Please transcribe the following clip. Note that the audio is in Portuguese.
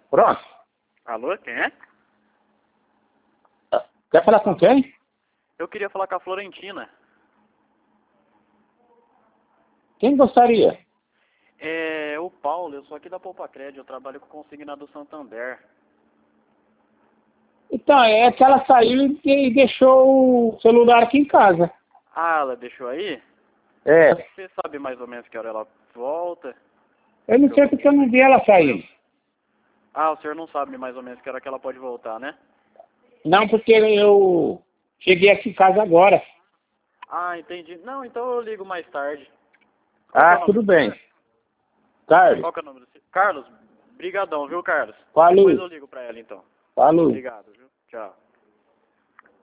Pronto. Alô, quem é? Quer falar com quem? Eu queria falar com a Florentina. Quem gostaria? É o Paulo, eu sou aqui da Poupa Crédito, eu trabalho com consignado Santander. Então, é que ela saiu e deixou o celular aqui em casa. Ah, ela deixou aí? É. Você sabe mais ou menos que hora ela volta? Eu não sei porque eu não vi ela sair. Ah, o senhor não sabe mais ou menos que hora que ela pode voltar, né? Não, porque eu cheguei aqui em casa agora. Ah, entendi. Não, então eu ligo mais tarde. Qual que é o Ah, nome tudo do bem. senhor? Carlos, Qual que é o nome do senhor? Carlos, brigadão, viu, Carlos? falou. Depois eu ligo pra ela, então. Falou. Obrigado, viu? Tchau.